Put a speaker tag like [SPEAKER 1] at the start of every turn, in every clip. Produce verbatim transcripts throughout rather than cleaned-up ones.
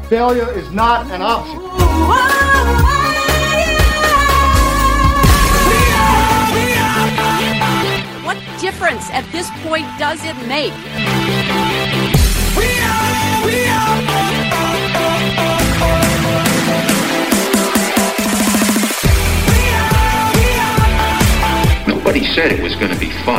[SPEAKER 1] Failure is not an option.
[SPEAKER 2] What difference at this point does it make?
[SPEAKER 3] We are, we are.
[SPEAKER 4] Nobody said it was going to be fun.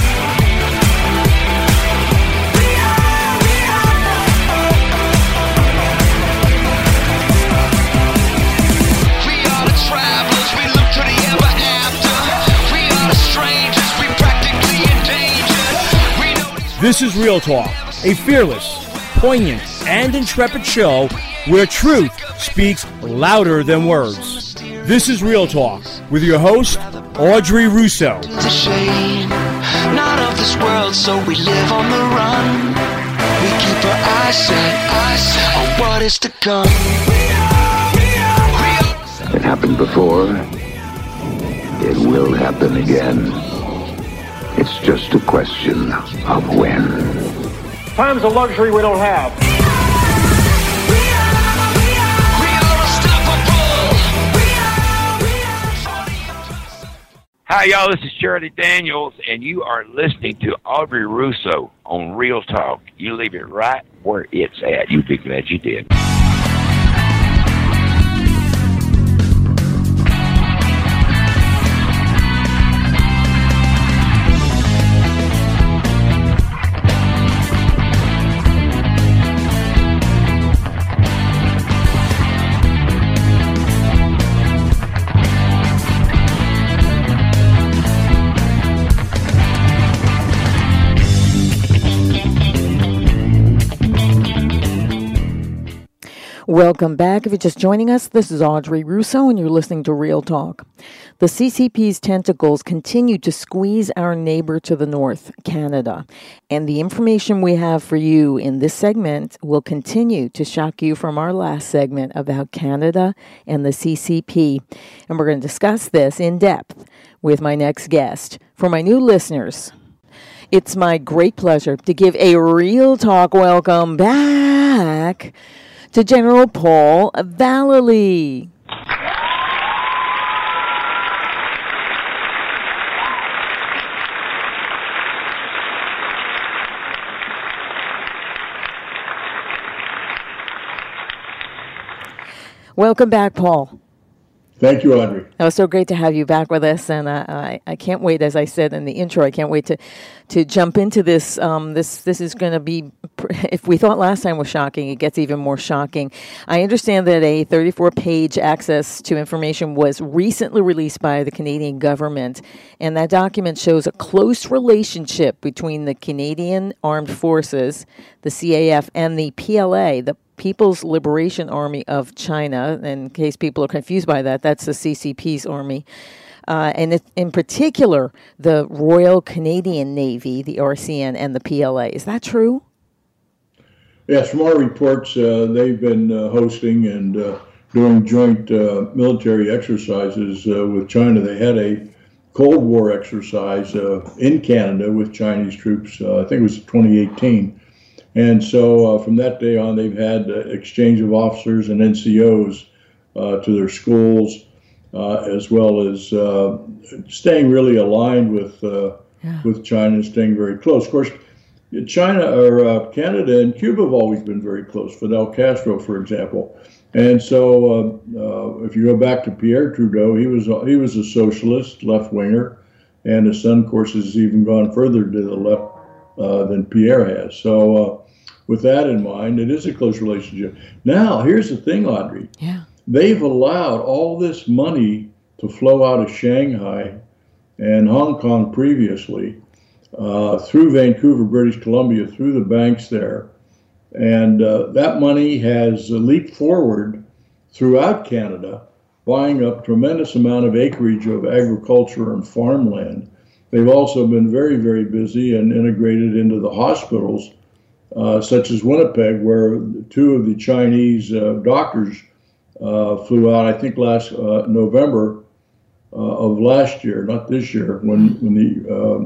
[SPEAKER 5] This is Real Talk, a fearless, poignant, and intrepid show where truth speaks louder than words. This is Real Talk with your host, Audrey Russo.
[SPEAKER 3] The shame, not of this world, so we live on the run. We keep our eyes set, eyes set on what is to come.
[SPEAKER 6] It happened before. It will happen again. It's just a question of when.
[SPEAKER 1] Time's a luxury we don't have.
[SPEAKER 7] Hi, y'all. This is Shirley Daniels, and you are listening to Audrey Russo on Real Talk. You leave it right where it's at. You'd be glad you did.
[SPEAKER 8] Welcome back. If you're just joining us, this is Audrey Russo, and you're listening to Real Talk. The C C P's tentacles continue to squeeze our neighbor to the north, Canada. And the information we have for you in this segment will continue to shock you from our last segment about Canada and the C C P. And we're going to discuss this in depth with my next guest. For my new listeners, it's my great pleasure to give a Real Talk welcome back to General Paul Vallely. Welcome back, Paul.
[SPEAKER 9] Thank you, Audrey.
[SPEAKER 8] It was so great to have you back with us, and uh, I, I can't wait, as I said in the intro, I can't wait to, to jump into this. Um, this this is going to be, if we thought last time was shocking, it gets even more shocking. I understand that a thirty-four page access to information was recently released by the Canadian government, and that document shows a close relationship between the Canadian Armed Forces, the C A F, and the P L A, the People's Liberation Army of China. In case people are confused by that, that's the C C P's army. Uh, and it, in particular, the Royal Canadian Navy, the R C N, and the P L A. Is that true?
[SPEAKER 9] Yes, from our reports, uh, they've been uh, hosting and uh, doing joint uh, military exercises uh, with China. They had a Cold War exercise uh, in Canada with Chinese troops, uh, I think it was twenty eighteen. And so uh, from that day on, they've had uh, exchange of officers and N C Os uh, to their schools, uh, as well as uh, staying really aligned with uh, yeah. with China and staying very close. Of course, China or uh, Canada and Cuba have always been very close. Fidel Castro, for example. And so uh, uh, if you go back to Pierre Trudeau, he was he was a socialist, left winger, and his son, of course, has even gone further to the left uh, than Pierre has. So. Uh, With that in mind, it is a close relationship. Now, here's the thing, Audrey.
[SPEAKER 8] Yeah.
[SPEAKER 9] They've allowed all this money to flow out of Shanghai and Hong Kong previously uh, through Vancouver, British Columbia, through the banks there. And uh, that money has leaped forward throughout Canada, buying up tremendous amount of acreage of agriculture and farmland. They've also been very, very busy and integrated into the hospitals, Uh, such as Winnipeg, where two of the Chinese uh, doctors uh, flew out, I think last uh, November uh, of last year, not this year, when when the uh,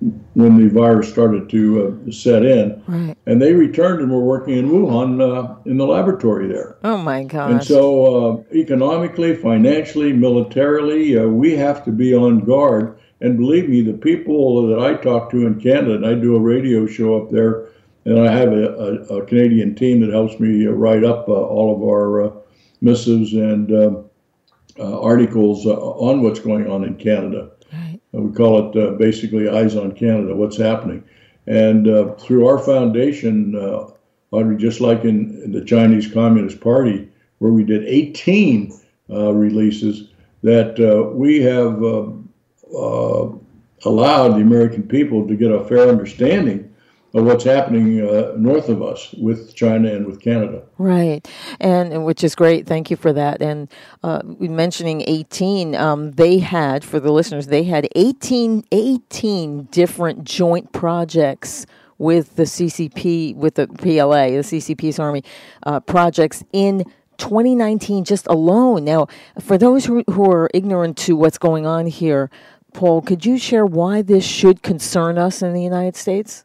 [SPEAKER 9] when the virus started to uh, set in.
[SPEAKER 8] Right.
[SPEAKER 9] And they returned and were working in Wuhan uh, in the laboratory there.
[SPEAKER 8] Oh, my gosh.
[SPEAKER 9] And so uh, economically, financially, militarily, uh, we have to be on guard. And believe me, the people that I talk to in Canada, and I do a radio show up there, and I have a, a, a Canadian team that helps me write up uh, all of our uh, missives and uh, uh, articles uh, on what's going on in Canada.
[SPEAKER 8] Right.
[SPEAKER 9] Uh, we call it uh, basically Eyes on Canada, what's happening. And uh, through our foundation, uh, Audrey, just like in, in the Chinese Communist Party, where we did eighteen uh, releases, that uh, we have uh, uh, allowed the American people to get a fair understanding of what's happening uh, north of us with China and with Canada.
[SPEAKER 8] Right, and, and which is great. Thank you for that. And uh, mentioning eighteen, um, they had, for the listeners, they had eighteen, eighteen different joint projects with the C C P, with the P L A, the C C Peace Army uh, projects in twenty nineteen just alone. Now, for those who, who are ignorant to what's going on here, Paul, could you share why this should concern us in the United States?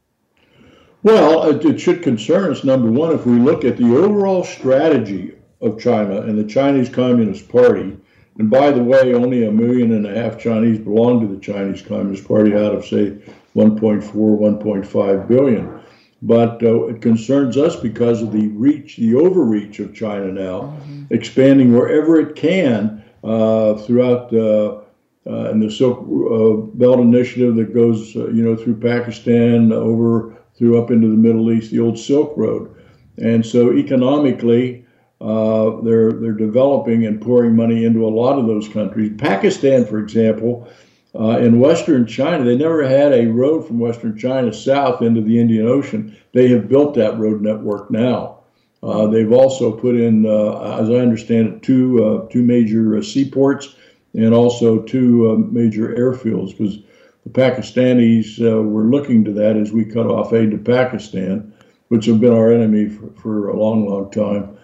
[SPEAKER 9] Well, it, it should concern us, number one, if we look at the overall strategy of China and the Chinese Communist Party. And by the way, only a million and a half Chinese belong to the Chinese Communist Party out of, say, one point four, one point five billion. But uh, it concerns us because of the reach, the overreach of China now, mm-hmm. expanding wherever it can uh, throughout uh, uh, in the Silk uh, Belt Initiative that goes, uh, you know, through Pakistan, over through up into the Middle East, the old Silk Road. And so economically, uh, they're they're developing and pouring money into a lot of those countries. Pakistan, for example, uh, in Western China, they never had a road from Western China south into the Indian Ocean. They have built that road network now. Uh, they've also put in, uh, as I understand it, two uh, two major uh, seaports and also two uh, major airfields, because the Pakistanis uh, were looking to that as we cut off aid to Pakistan, which have been our enemy for, for a long, long time.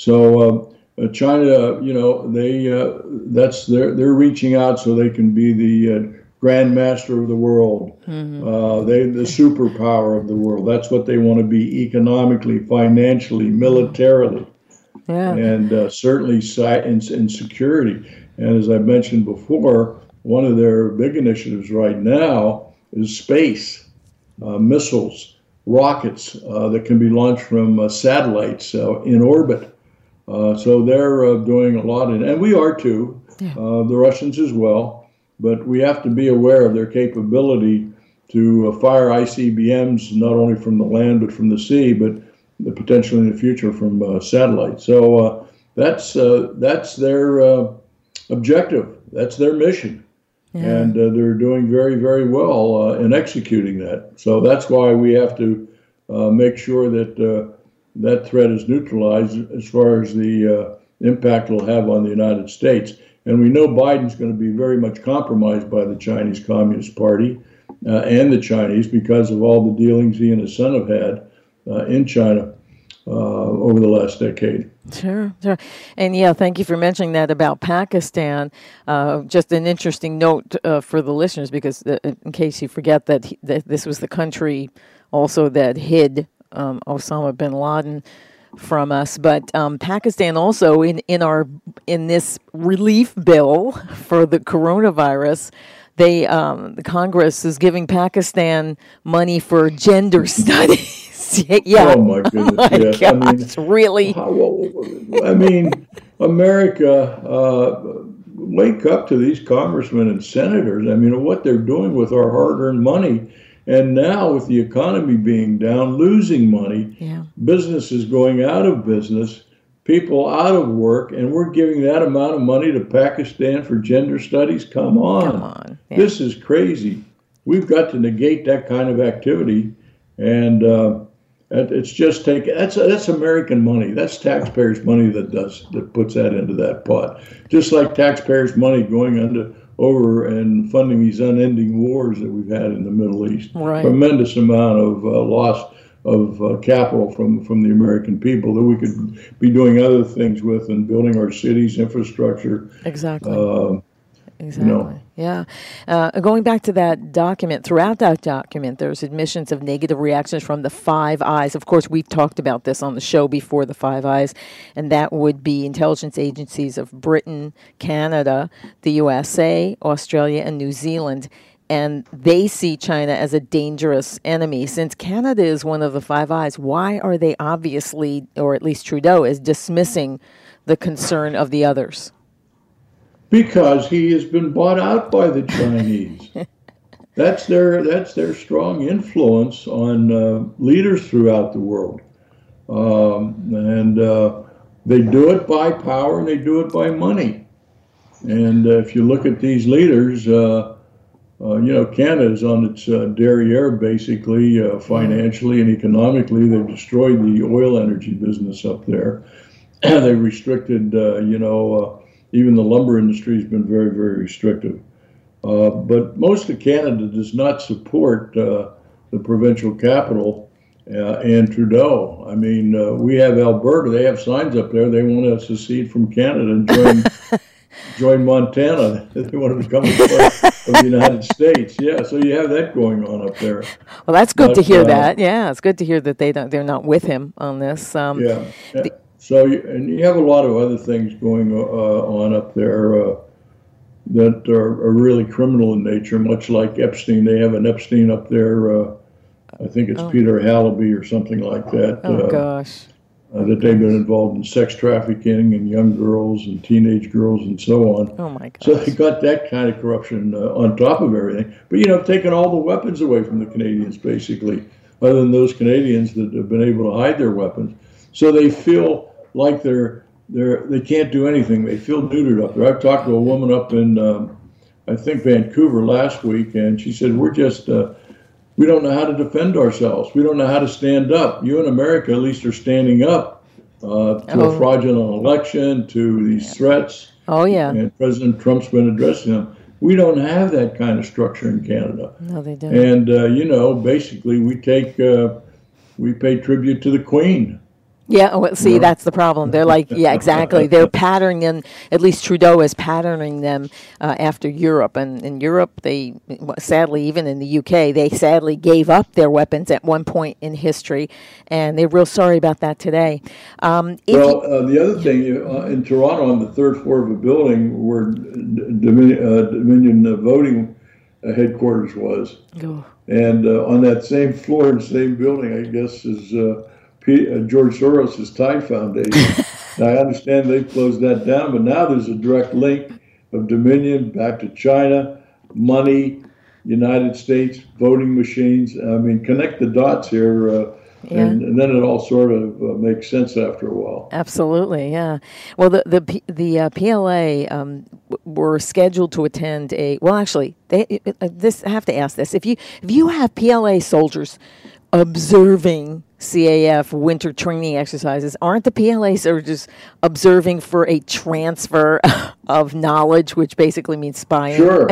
[SPEAKER 9] So uh, China, you know, they uh, that's they're they're reaching out so they can be the uh, grand master of the world, mm-hmm. uh, they the superpower of the world. That's what they want to be economically, financially, militarily,
[SPEAKER 8] yeah.
[SPEAKER 9] and uh, certainly in, in security. And as I mentioned before, one of their big initiatives right now is space, uh, missiles, rockets uh, that can be launched from uh, satellites uh, in orbit. Uh, so they're uh, doing a lot, in, and we are too, yeah. uh, the Russians as well. But we have to be aware of their capability to uh, fire I C B Ms, not only from the land but from the sea, but the potential in the future from uh, satellites. So uh, that's uh, that's their uh, objective. That's their mission. Yeah. And uh, they're doing very, very well uh, in executing that. So that's why we have to uh, make sure that uh, that threat is neutralized as far as the uh, impact it'll have on the United States. And we know Biden's going to be very much compromised by the Chinese Communist Party uh, and the Chinese because of all the dealings he and his son have had uh, in China uh, over the last decade.
[SPEAKER 8] Sure, sure. And yeah, thank you for mentioning that about Pakistan. Uh, just an interesting note uh, for the listeners, because uh, in case you forget that, he, that this was the country also that hid um, Osama bin Laden from us. But um, Pakistan also in, in our in this relief bill for the coronavirus, they um, the Congress is giving Pakistan money for gender studies. Yeah.
[SPEAKER 9] Oh my goodness!
[SPEAKER 8] Oh my
[SPEAKER 9] yes.
[SPEAKER 8] gosh,
[SPEAKER 9] I mean,
[SPEAKER 8] really?
[SPEAKER 9] How, I mean, America, uh, wake up to these congressmen and senators. I mean, what they're doing with our hard-earned money, and now with the economy being down, losing money,
[SPEAKER 8] yeah.
[SPEAKER 9] businesses going out of business, people out of work, and we're giving that amount of money to Pakistan for gender studies. Come on,
[SPEAKER 8] Come on. Yeah.
[SPEAKER 9] This is crazy. We've got to negate that kind of activity, and. Uh, It's just take that's that's American money. That's taxpayers' money that does that puts that into that pot. Just like taxpayers' money going under over and funding these unending wars that we've had in the Middle East.
[SPEAKER 8] Right.
[SPEAKER 9] Tremendous amount of uh, loss of uh, capital from from the American people that we could be doing other things with and building our cities, infrastructure.
[SPEAKER 8] Exactly.
[SPEAKER 9] Uh,
[SPEAKER 8] exactly.
[SPEAKER 9] You know,
[SPEAKER 8] Yeah. Uh, going back to that document, throughout that document, there's admissions of negative reactions from the Five Eyes. Of course, we've talked about this on the show before, the Five Eyes, and that would be intelligence agencies of Britain, Canada, the U S A, Australia, and New Zealand. And they see China as a dangerous enemy. Since Canada is one of the Five Eyes, why are they obviously, or at least Trudeau, is dismissing the concern of the others?
[SPEAKER 9] Because he has been bought out by the Chinese. that's their that's their strong influence on uh, leaders throughout the world, um, and uh, they do it by power and they do it by money. And uh, if you look at these leaders, uh, uh, you know, Canada is on its uh, derriere basically, uh, financially and economically. They've destroyed the oil energy business up there. They restricted, uh, you know. Uh, Even the lumber industry has been very, very restrictive. Uh, but most of Canada does not support uh, the provincial capital uh, and Trudeau. I mean, uh, we have Alberta. They have signs up there. They want to secede from Canada and join join Montana. They want to become a part of the United States. Yeah, so you have that going on up there.
[SPEAKER 8] Well, that's good
[SPEAKER 9] but,
[SPEAKER 8] to hear
[SPEAKER 9] uh,
[SPEAKER 8] that. Yeah, it's good to hear that they don't, they're not with him on this. Um,
[SPEAKER 9] yeah. yeah. The, So, and you have a lot of other things going uh, on up there uh, that are, are really criminal in nature, much like Epstein. They have an Epstein up there. Uh, I think it's
[SPEAKER 8] oh.
[SPEAKER 9] Peter Hallaby or something like that.
[SPEAKER 8] Oh,
[SPEAKER 9] uh,
[SPEAKER 8] gosh.
[SPEAKER 9] Uh, that they've been involved in sex trafficking and young girls and teenage girls and so on.
[SPEAKER 8] Oh, my gosh.
[SPEAKER 9] So they got that kind of corruption uh, on top of everything. But, you know, taking all the weapons away from the Canadians, basically, other than those Canadians that have been able to hide their weapons. So they feel like they're they're they can't do anything. They feel neutered up there. I've talked to a woman up in um, I think Vancouver last week, and she said we're just uh, we don't know how to defend ourselves. We don't know how to stand up. You in America at least are standing up uh, to
[SPEAKER 8] oh.
[SPEAKER 9] a fraudulent election, to these
[SPEAKER 8] yeah.
[SPEAKER 9] threats.
[SPEAKER 8] Oh yeah.
[SPEAKER 9] And President Trump's been addressing them. We don't have that kind of structure in Canada.
[SPEAKER 8] No, they don't.
[SPEAKER 9] And uh, you know, basically, we take uh, we pay tribute to the Queen.
[SPEAKER 8] Yeah, well, see, that's the problem. They're like, yeah, exactly. They're patterning them, at least Trudeau is patterning them uh, after Europe. And in Europe, they, sadly, even in the U K, they sadly gave up their weapons at one point in history. And they're real sorry about that today. Um,
[SPEAKER 9] well, uh, the other thing, uh, in Toronto, on the third floor of a building where Dominion, uh, Dominion uh, voting uh, headquarters was.
[SPEAKER 8] Oh.
[SPEAKER 9] And uh, on that same floor in the same building, I guess, is... Uh, P- uh, George Soros' Tide Foundation. Now, I understand they've closed that down, but now there's a direct link of Dominion back to China, money, United States, voting machines. I mean, connect the dots here, uh,
[SPEAKER 8] yeah.
[SPEAKER 9] and, and then it all sort of uh, makes sense after a while.
[SPEAKER 8] Absolutely, yeah. Well, the the P- the uh, P L A um, w- were scheduled to attend a. Well, actually, they uh, this I have to ask this: if you if you have P L A soldiers observing C A F winter training exercises, aren't the P L A soldiers observing for a transfer of knowledge, which basically means spying?
[SPEAKER 9] Sure.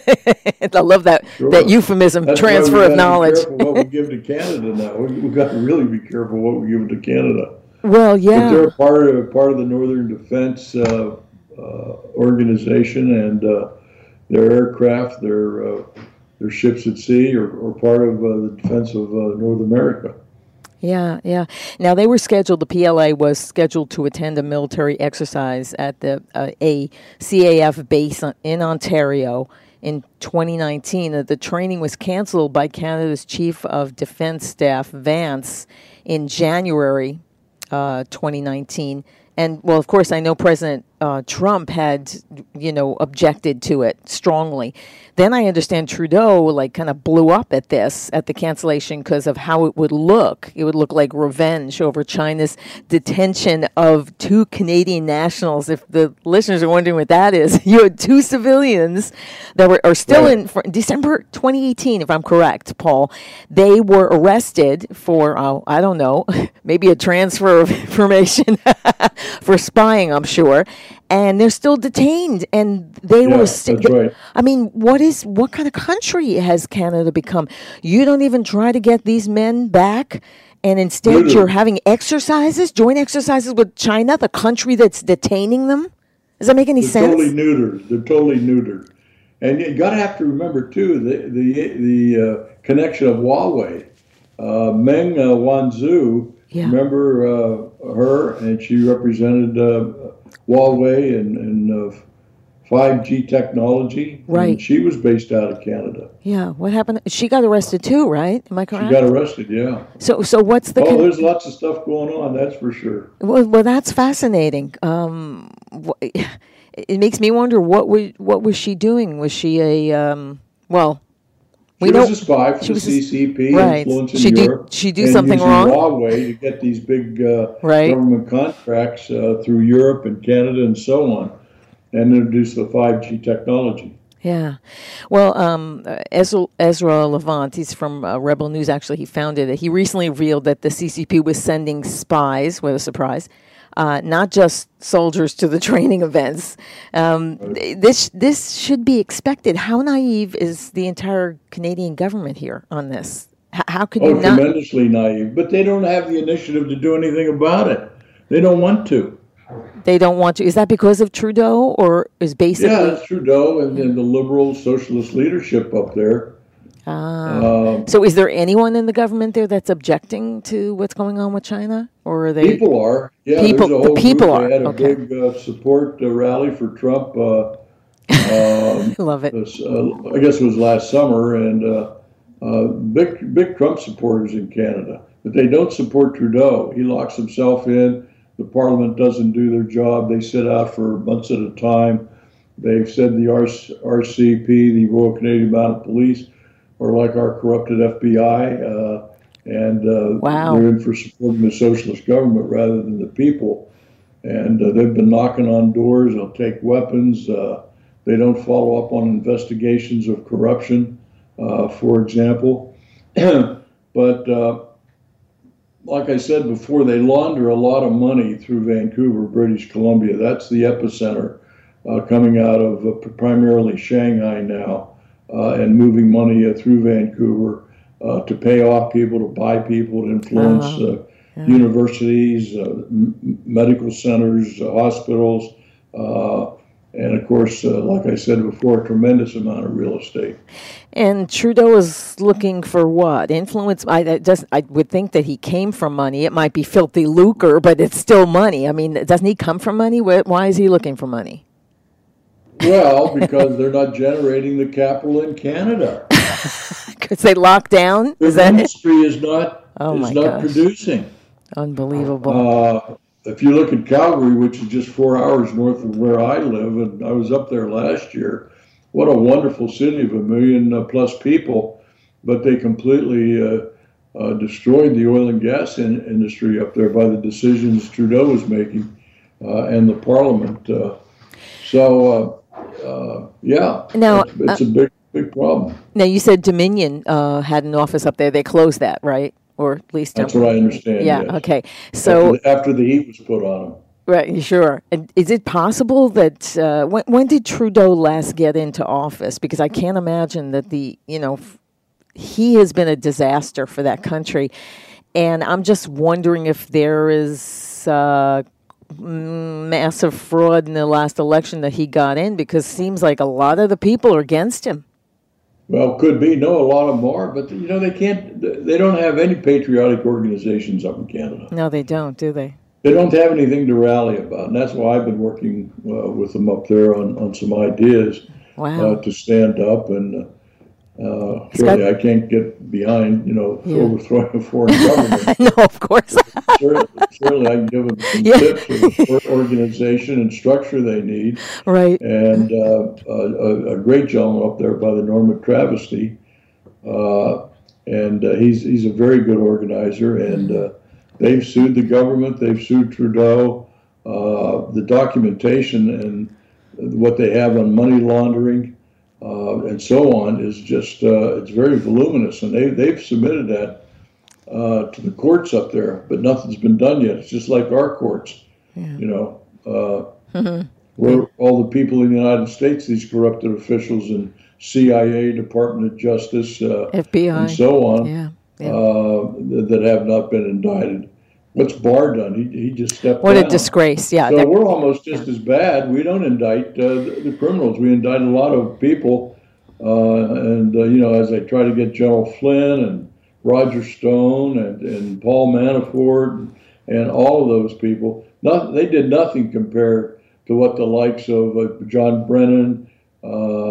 [SPEAKER 8] I love that
[SPEAKER 9] sure.
[SPEAKER 8] that euphemism,
[SPEAKER 9] That's
[SPEAKER 8] transfer of knowledge.
[SPEAKER 9] Be careful what we give to Canada now. We, we've got to really be careful what we give to Canada.
[SPEAKER 8] Well, yeah.
[SPEAKER 9] But they're part of part of the Northern Defense uh, uh, Organization, and uh, their aircraft, their uh, their ships at sea, are, are part of uh, the defense of uh, North America.
[SPEAKER 8] Yeah, yeah. Now, they were scheduled, the P L A was scheduled to attend a military exercise at the uh, a C A F base in Ontario in twenty nineteen. Uh, the training was canceled by Canada's Chief of Defense Staff, Vance, in January uh, twenty nineteen. And, well, of course, I know President uh, Trump had, you know, objected to it strongly. Then I understand Trudeau, like, kind of blew up at this, at the cancellation, because of how it would look. It would look like revenge over China's detention of two Canadian nationals. If the listeners are wondering what that is, you had two civilians that were are still right. in for December twenty eighteen, if I'm correct, Paul. They were arrested for, oh, I don't know, maybe a transfer of information for spying, I'm sure. And they're still detained, and they
[SPEAKER 9] yeah,
[SPEAKER 8] were. St-
[SPEAKER 9] that's right.
[SPEAKER 8] I mean, what is what kind of country has Canada become? You don't even try to get these men back, and instead
[SPEAKER 9] Literally.
[SPEAKER 8] you're having exercises, joint exercises with China, the country that's detaining them. Does that make any
[SPEAKER 9] They're
[SPEAKER 8] sense?
[SPEAKER 9] Totally neutered. They're totally neutered. And you got to have to remember too the the the uh, connection of Huawei, uh, Meng uh, Wanzhou.
[SPEAKER 8] Yeah.
[SPEAKER 9] Remember uh, her, and she represented uh, Huawei and, and uh, five G technology.
[SPEAKER 8] Right.
[SPEAKER 9] And she was based out of Canada.
[SPEAKER 8] Yeah. What happened? She got arrested too, right? Am I correct?
[SPEAKER 9] She got arrested. Yeah.
[SPEAKER 8] So, so what's the?
[SPEAKER 9] Oh,
[SPEAKER 8] con-
[SPEAKER 9] there's lots of stuff going on. That's for sure.
[SPEAKER 8] Well, well, that's fascinating. Um, wh- it makes me wonder what was what was she doing? Was she a um, well?
[SPEAKER 9] She
[SPEAKER 8] we
[SPEAKER 9] was
[SPEAKER 8] know
[SPEAKER 9] a spy for
[SPEAKER 8] she
[SPEAKER 9] the
[SPEAKER 8] was a-
[SPEAKER 9] C C P,
[SPEAKER 8] right.
[SPEAKER 9] influencing
[SPEAKER 8] She do-
[SPEAKER 9] Europe.
[SPEAKER 8] she do
[SPEAKER 9] and
[SPEAKER 8] something
[SPEAKER 9] using
[SPEAKER 8] wrong?
[SPEAKER 9] Huawei to get these big uh,
[SPEAKER 8] Right.
[SPEAKER 9] government contracts uh, through Europe and Canada and so on, and introduce the five G technology.
[SPEAKER 8] Yeah. Well, um, Ezra, Ezra Levant, he's from uh, Rebel News, actually, he founded it. He recently revealed that the C C P was sending spies, what a surprise, uh, not just soldiers to the training events. Um, th- this this should be expected. How naive is the entire Canadian government here on this? H- how could
[SPEAKER 9] Oh,
[SPEAKER 8] you not?
[SPEAKER 9] tremendously naive. But they don't have the initiative to do anything about it. They don't want to.
[SPEAKER 8] They don't want to. Is that because of Trudeau, or is basically?
[SPEAKER 9] Yeah, it's Trudeau and, and the liberal socialist leadership up there.
[SPEAKER 8] Ah.
[SPEAKER 9] Um,
[SPEAKER 8] So, is there anyone in the government there that's objecting to what's going on with China, or are they?
[SPEAKER 9] People are. Yeah,
[SPEAKER 8] People-
[SPEAKER 9] there's a
[SPEAKER 8] the
[SPEAKER 9] whole
[SPEAKER 8] people
[SPEAKER 9] group.
[SPEAKER 8] are,
[SPEAKER 9] They had a
[SPEAKER 8] okay.
[SPEAKER 9] big uh, support uh, rally for Trump. Uh, um,
[SPEAKER 8] Love it.
[SPEAKER 9] this, uh, I guess it was last summer, and uh, uh, big big Trump supporters in Canada. But they don't support Trudeau. He locks himself in. The Parliament doesn't do their job. They sit out for months at a time. They've said the R C P, the Royal Canadian Mounted Police, are like our corrupted F B I, uh, and uh,
[SPEAKER 8] Wow.
[SPEAKER 9] they're in for supporting the socialist government rather than the people. And uh, they've been knocking on doors. They'll take weapons. Uh, they don't follow up on investigations of corruption, uh, for example. But uh, like I said before, they launder a lot of money through Vancouver, British Columbia. That's the epicenter, uh, coming out of uh, primarily Shanghai now, uh, and moving money uh, through Vancouver uh, to pay off people, to buy people, to influence
[SPEAKER 8] Uh-huh.
[SPEAKER 9] uh, universities, uh, m- medical centers, uh, hospitals, uh, and of course, uh, like I said before, a tremendous amount of real estate.
[SPEAKER 8] And Trudeau is looking for what? Influence? I, I just I would think that he came from money. It might be filthy lucre, but it's still money. I mean, doesn't he come from money? Why, why is he looking for money?
[SPEAKER 9] Well, because they're not generating the capital in Canada.
[SPEAKER 8] Because they lock down?
[SPEAKER 9] Their
[SPEAKER 8] Is that it?
[SPEAKER 9] industry is not
[SPEAKER 8] Oh,
[SPEAKER 9] is
[SPEAKER 8] my
[SPEAKER 9] not
[SPEAKER 8] gosh.
[SPEAKER 9] producing.
[SPEAKER 8] Unbelievable.
[SPEAKER 9] Uh, if you look at Calgary, which is just four hours north of where I live, and I was up there last year, what a wonderful city of a million uh, plus people, but they completely uh, uh, destroyed the oil and gas in- industry up there by the decisions Trudeau was making uh, and the Parliament. Uh, so, uh, uh, yeah,
[SPEAKER 8] Now,
[SPEAKER 9] it's, it's a big, big problem.
[SPEAKER 8] Now, you said Dominion uh, had an office up there. They closed that, right? Or at least
[SPEAKER 9] That's what I understand.
[SPEAKER 8] Yeah.
[SPEAKER 9] yes.
[SPEAKER 8] Okay. So,
[SPEAKER 9] after the, after the heat was put on them.
[SPEAKER 8] right. Sure. And is it possible that uh, when when did Trudeau last get into office? Because I can't imagine that the you know f- he has been a disaster for that country, and I'm just wondering if there is uh, m- massive fraud in the last election that he got in, because it seems like a lot of the people are against him.
[SPEAKER 9] Well, could be. No, a lot of them are, but you know they can't. They don't have any patriotic organizations up in Canada.
[SPEAKER 8] No, they don't, do they?
[SPEAKER 9] They don't have anything to rally about, and that's why I've been working uh, with them up there on, on some ideas
[SPEAKER 8] Wow.
[SPEAKER 9] uh, to stand up. And uh,
[SPEAKER 8] He's got-
[SPEAKER 9] surely I can't get behind, you know,
[SPEAKER 8] Yeah.
[SPEAKER 9] overthrowing a foreign government.
[SPEAKER 8] No, of course.
[SPEAKER 9] Certainly, certainly I can give them some
[SPEAKER 8] Yeah.
[SPEAKER 9] tips of the organization and structure they need.
[SPEAKER 8] Right.
[SPEAKER 9] And uh, a, a great gentleman up there by the Norman Travesty, uh, and uh, he's he's a very good organizer. And uh, they've sued the government, they've sued Trudeau. Uh, the documentation and what they have on money laundering uh, and so on is just uh, it's very voluminous, and they they've submitted that uh, to the courts up there, but nothing's been done yet. It's just like our courts, you know. Uh, Where all the people in the United States, these corrupted officials in C I A, Department of Justice, uh,
[SPEAKER 8] F B I.
[SPEAKER 9] and so on,
[SPEAKER 8] Yeah. yeah.
[SPEAKER 9] uh, th- that have not been indicted. what's Barr done? He he just stepped
[SPEAKER 8] What
[SPEAKER 9] down.
[SPEAKER 8] a disgrace! Yeah.
[SPEAKER 9] So
[SPEAKER 8] that-
[SPEAKER 9] we're almost just as bad. We don't indict uh, the, the criminals. We indict a lot of people, uh, and uh, you know, as they try to get General Flynn and Roger Stone and, and Paul Manafort and all of those people, not, they did nothing compared to what the likes of uh, John Brennan, uh,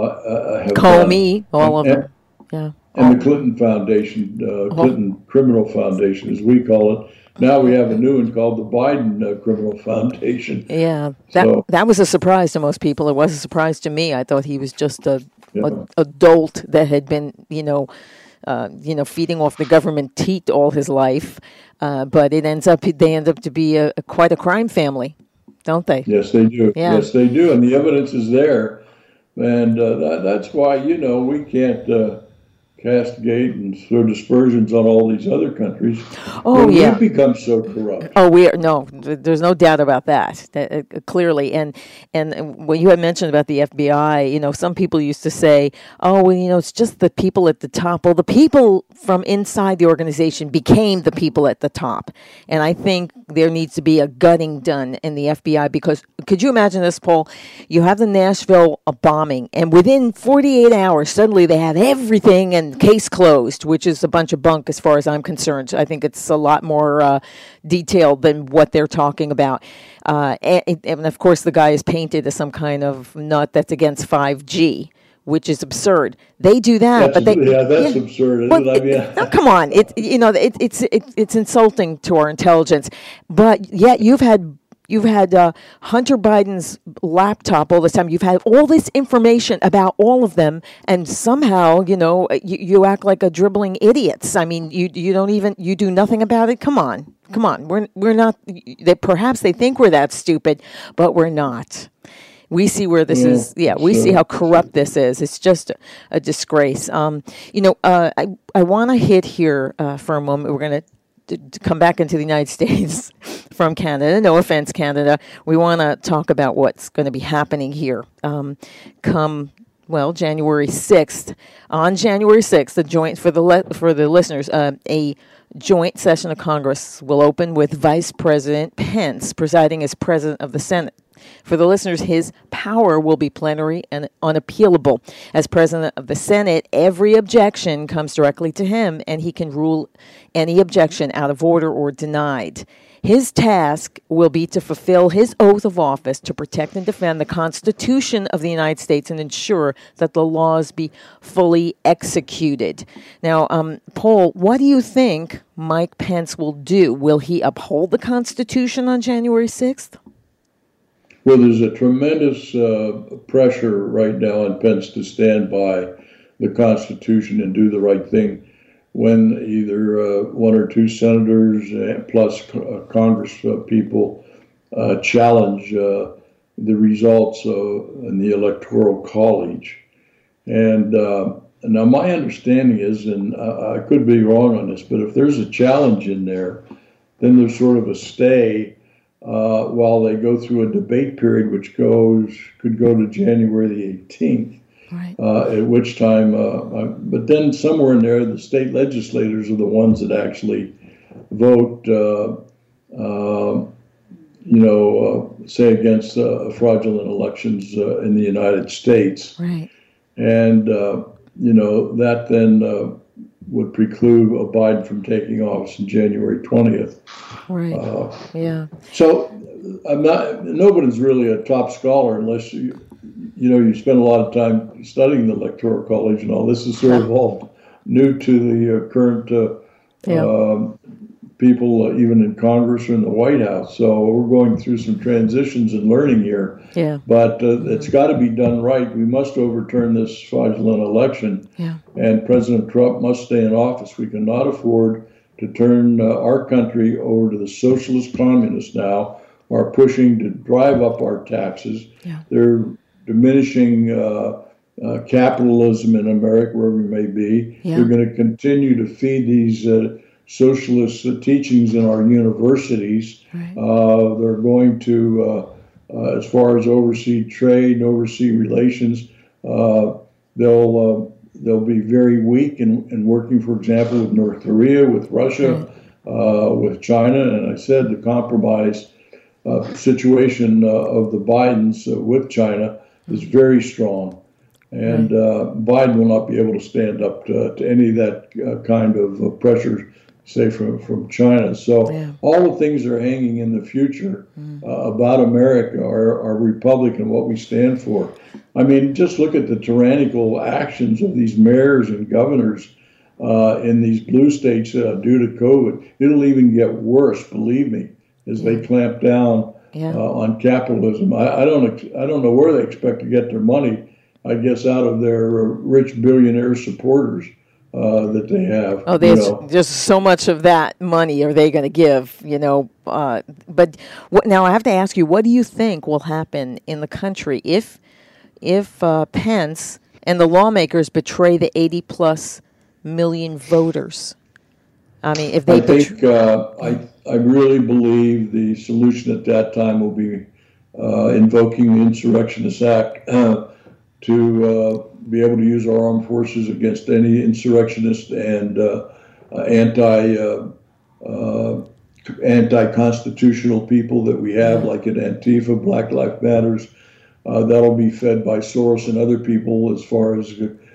[SPEAKER 9] uh, have
[SPEAKER 8] Comey,
[SPEAKER 9] done.
[SPEAKER 8] all of
[SPEAKER 9] and,
[SPEAKER 8] them. Yeah.
[SPEAKER 9] And the Clinton Foundation, uh, Clinton Criminal Foundation, as we call it. Now we have a new one called the Biden uh, Criminal Foundation.
[SPEAKER 8] Yeah, that
[SPEAKER 9] So-
[SPEAKER 8] that was a surprise to most people. It was a surprise to me. I thought he was just a,
[SPEAKER 9] Yeah.
[SPEAKER 8] a adult that had been, you know, uh, you know, feeding off the government teat all his life. Uh, but it ends up they end up to be a, a quite a crime family, don't they?
[SPEAKER 9] Yes, they do.
[SPEAKER 8] Yeah.
[SPEAKER 9] Yes, they do, and the evidence is there, and uh, that, that's why you know we can't uh, castigate and throw dispersions on all these other countries.
[SPEAKER 8] Oh,
[SPEAKER 9] when
[SPEAKER 8] yeah.
[SPEAKER 9] we've become so corrupt.
[SPEAKER 8] Oh, we are no. th- There's no doubt about that. that uh, clearly, and and what you had mentioned about the F B I, you know, some people used to say, "Oh, well, you know, it's just the people at the top." Well, the people from inside the organization became the people at the top, and I think there needs to be a gutting done in the F B I because could you imagine this, Paul? You have the Nashville uh, bombing, and within forty-eight hours, suddenly they have everything and case closed, which is a bunch of bunk as far as I'm concerned. I think it's a lot more uh, detailed than what they're talking about. Uh, and, and of course, the guy is painted as some kind of nut that's against five G, which is absurd. They do that,
[SPEAKER 9] That's,
[SPEAKER 8] but they
[SPEAKER 9] yeah, that's
[SPEAKER 8] yeah.
[SPEAKER 9] absurd. Isn't
[SPEAKER 8] Well,
[SPEAKER 9] it? I mean,
[SPEAKER 8] it- no, come on. It you know it, it's it, it's insulting to our intelligence, but yet you've had. You've had uh, Hunter Biden's laptop all this time. You've had all this information about all of them, and somehow, you know, you, you act like a dribbling idiots. I mean, you you don't even you do nothing about it. Come on, come on. We're we're not. They, perhaps they think we're that stupid, but we're not. We see where this
[SPEAKER 9] Yeah,
[SPEAKER 8] is. Yeah, we
[SPEAKER 9] so-
[SPEAKER 8] see how corrupt this is. It's just a, a disgrace. Um, you know, uh, I I want to hit here uh, for a moment. We're going to. To come back into the United States from Canada. No offense, Canada. We want to talk about what's going to be happening here um, come, well, January sixth. On January sixth, the joint, for the le- for the listeners, uh, a joint session of Congress will open with Vice President Pence presiding as President of the Senate. For the listeners, his power will be plenary and unappealable. As President of the Senate, every objection comes directly to him, and he can rule any objection out of order or denied. His task will be to fulfill his oath of office to protect and defend the Constitution of the United States and ensure that the laws be fully executed. Now, um, Paul, what do you think Mike Pence will do? Will he uphold the Constitution on January sixth?
[SPEAKER 9] Well, there's a tremendous uh, pressure right now on Pence to stand by the Constitution and do the right thing when either uh, one or two senators uh, plus uh, Congress uh, people uh, challenge uh, the results uh, in the Electoral College. And uh, now my understanding is, and I, I could be wrong on this, but if there's a challenge in there, then there's sort of a stay Uh, while they go through a debate period, which goes could go to January the eighteenth.
[SPEAKER 8] Right.
[SPEAKER 9] Uh, at which time, uh, uh, but then somewhere in there, the state legislators are the ones that actually vote, uh, uh, you know, uh, say against uh, fraudulent elections uh, in the United States.
[SPEAKER 8] Right.
[SPEAKER 9] And, uh, you know, that then uh, would preclude uh, Biden from taking office on January twentieth.
[SPEAKER 8] Right.
[SPEAKER 9] Uh,
[SPEAKER 8] Yeah.
[SPEAKER 9] so I'm not. Nobody's really a top scholar unless you, you know, you spend a lot of time studying the Electoral College and all. This is sort of all new to the uh, current uh,
[SPEAKER 8] Yeah.
[SPEAKER 9] um, people, uh, even in Congress or in the White House. So we're going through some transitions and learning here.
[SPEAKER 8] Yeah.
[SPEAKER 9] But uh, it's got to be done right. We must overturn this fraudulent election,
[SPEAKER 8] Yeah.
[SPEAKER 9] and President Trump must stay in office. We cannot afford to turn uh, our country over to the socialist communists now, are pushing to drive up our taxes.
[SPEAKER 8] Yeah.
[SPEAKER 9] They're diminishing uh, uh, capitalism in America, wherever we may be.
[SPEAKER 8] Yeah.
[SPEAKER 9] They're going to continue to feed these uh, socialist uh, teachings in our universities.
[SPEAKER 8] Right.
[SPEAKER 9] Uh, they're going to, uh, uh, as far as overseas trade and overseas relations, uh, they'll uh, they'll be very weak in, in working, for example, with North Korea, with Russia. uh, with China. And I said the compromise uh, situation uh, of the Bidens uh, with China is very strong. And uh, Biden will not be able to stand up to, to any of that uh, kind of uh, pressure, say, from, from China. So
[SPEAKER 8] Yeah.
[SPEAKER 9] all the things that are hanging in the future uh, about America are, are Republic and what we stand for. I mean, just look at the tyrannical actions of these mayors and governors uh, in these blue states uh, due to COVID. It'll even get worse, believe me, as they clamp down
[SPEAKER 8] Yeah.
[SPEAKER 9] uh, on capitalism. I, I don't ex- I don't know where they expect to get their money. I guess out of their uh, rich billionaire supporters uh, that they have.
[SPEAKER 8] Oh,
[SPEAKER 9] you
[SPEAKER 8] there's
[SPEAKER 9] know.
[SPEAKER 8] just so much of that money are they going to give, you know. Uh, but what, now I have to ask you, what do you think will happen in the country if if uh, Pence and the lawmakers betray the eighty plus million voters? I mean, if they
[SPEAKER 9] I think
[SPEAKER 8] betray-
[SPEAKER 9] uh, I I really believe the solution at that time will be uh, invoking the Insurrectionist Act uh, to uh, be able to use our armed forces against any insurrectionist and uh, uh, anti uh, uh, anti-constitutional people that we have, like at Antifa, Black Lives Matters. Uh, that'll be fed by Soros and other people as far as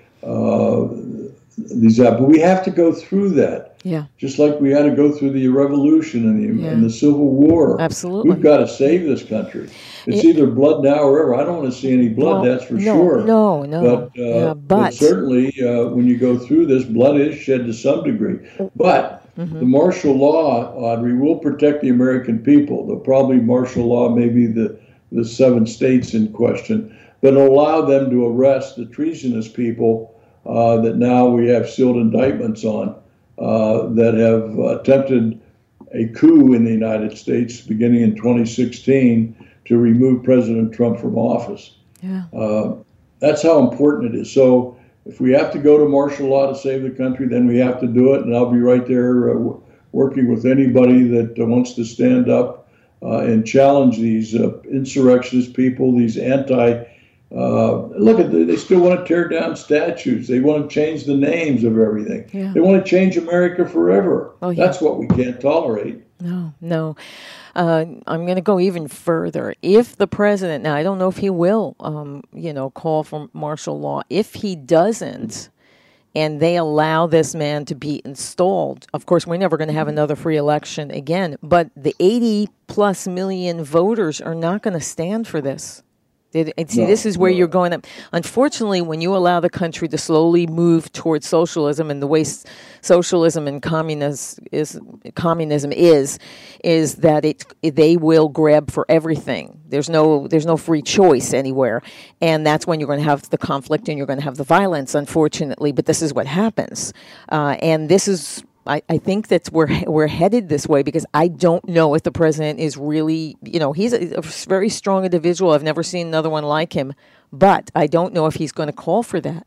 [SPEAKER 9] uh, these. But we have to go through that.
[SPEAKER 8] Yeah.
[SPEAKER 9] Just like we had to go through the revolution and the,
[SPEAKER 8] Yeah.
[SPEAKER 9] and the Civil War.
[SPEAKER 8] Absolutely.
[SPEAKER 9] We've got to save this country. It's
[SPEAKER 8] Yeah.
[SPEAKER 9] either blood now or ever. I don't want to see any blood,
[SPEAKER 8] Well,
[SPEAKER 9] that's for
[SPEAKER 8] no,
[SPEAKER 9] sure.
[SPEAKER 8] no, no.
[SPEAKER 9] But, uh,
[SPEAKER 8] Yeah,
[SPEAKER 9] but
[SPEAKER 8] but-
[SPEAKER 9] certainly uh, when you go through this, blood is shed to some degree. But
[SPEAKER 8] Mm-hmm.
[SPEAKER 9] the martial law, Audrey, will protect the American people. They'll probably martial law maybe the, the seven states in question, but allow them to arrest the treasonous people uh, that now we have sealed indictments on uh, that have attempted a coup in the United States beginning in twenty sixteen to remove President Trump from office.
[SPEAKER 8] Yeah.
[SPEAKER 9] Uh, that's how important it is. So if we have to go to martial law to save the country, then we have to do it. And I'll be right there uh, w- working with anybody that uh, wants to stand up uh, and challenge these uh, insurrectionist people, these anti. Uh, look at the, they still want to tear down statues. They want to change the names of everything.
[SPEAKER 8] Yeah.
[SPEAKER 9] They want to change America forever.
[SPEAKER 8] Oh, yeah.
[SPEAKER 9] That's what we can't tolerate.
[SPEAKER 8] No, no. Uh, I'm going to go even further. If the president, now I don't know if he will, um, you know, call for martial law. If he doesn't, and they allow this man to be installed, of course, we're never going to have another free election again. But the eighty plus million voters are not going to stand for this. They- and see,
[SPEAKER 9] No,
[SPEAKER 8] this is where
[SPEAKER 9] no.
[SPEAKER 8] you're going to. Unfortunately, when you allow the country to slowly move towards socialism, and the way s- socialism and communism is, communism is, is that it they will grab for everything. There's no there's no free choice anywhere, and that's when you're going to have the conflict and you're going to have the violence. Unfortunately, but this is what happens, uh, and this is. I, I think that we're we're headed this way because I don't know if the president is really, you know, he's a, a very strong individual. I've never seen another one like him, but I don't know if he's going to call for that.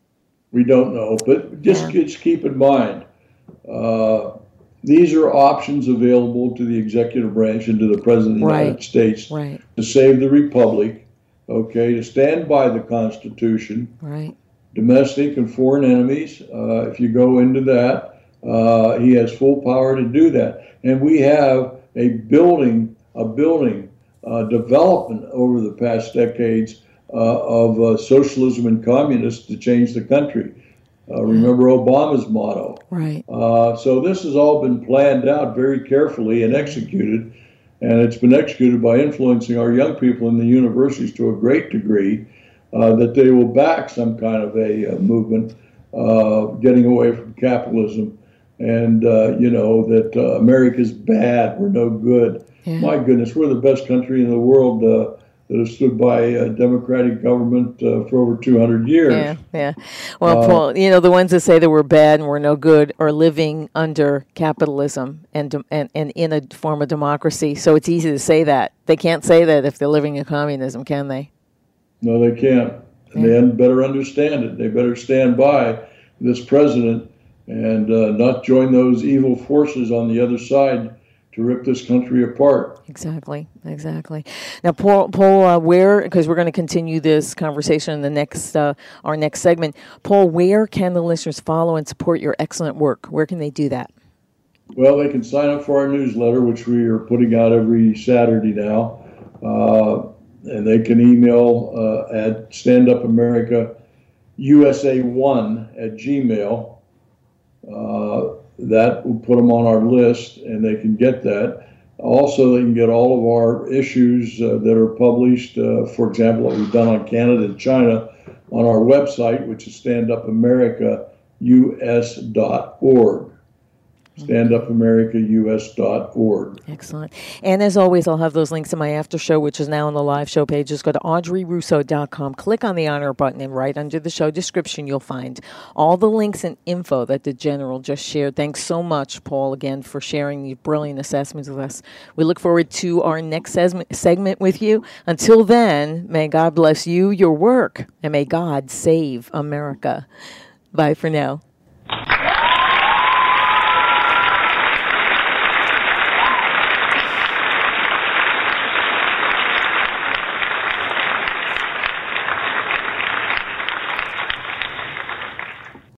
[SPEAKER 9] We don't know, but just,
[SPEAKER 8] Yeah.
[SPEAKER 9] just keep in mind, uh, these are options available to the executive branch and to the President of the
[SPEAKER 8] Right.
[SPEAKER 9] United States
[SPEAKER 8] Right,
[SPEAKER 9] to save the Republic, okay, to stand by the Constitution,
[SPEAKER 8] right,
[SPEAKER 9] domestic and foreign enemies. Uh, if you go into that, uh, he has full power to do that. And we have a building, a building uh, development over the past decades uh, of uh, socialism and communists to change the country. Uh, remember Obama's motto.
[SPEAKER 8] right.
[SPEAKER 9] Uh, so this has all been planned out very carefully and executed, and it's been executed by influencing our young people in the universities to a great degree uh, that they will back some kind of a uh, movement uh, getting away from capitalism, and uh, you know that uh, America's bad, we're no good.
[SPEAKER 8] Yeah.
[SPEAKER 9] My goodness, we're the best country in the world uh, that has stood by a democratic government uh, for over two hundred years.
[SPEAKER 8] Yeah, yeah. Well, Paul, you know, the ones that say that we're bad and we're no good are living under capitalism and dem- and, and in a form of democracy. So it's easy to say that. They can't say that if they're living in communism, can they?
[SPEAKER 9] No, they can't. And they better understand it. They better stand by this president and uh, not join those evil forces on the other side to rip this country apart.
[SPEAKER 8] Exactly, exactly. Now, Paul, Paul uh, where, because we're going to continue this conversation in the next, uh, our next segment. Paul, where can the listeners follow and support your excellent work? Where can they do that?
[SPEAKER 9] Well, they can sign up for our newsletter, which we are putting out every Saturday now. Uh, and they can email uh, at standupamerica U S A one at Gmail. Uh, that will put them on our list, and they can get that. Also, they can get all of our issues uh, that are published, uh, for example, what we've done on Canada and China, on our website, which is stand up america U S dot org. stand up america U S dot org.
[SPEAKER 8] Excellent. And as always, I'll have those links in my after show, which is now on the live show page. Just go to audrey russo dot com, click on the honor button, and right under the show description, you'll find all the links and info that the General just shared. Thanks so much, Paul, again, for sharing these brilliant assessments with us. We look forward to our next ses- segment with you. Until then, may God bless you, your work, and may God save America. Bye for now.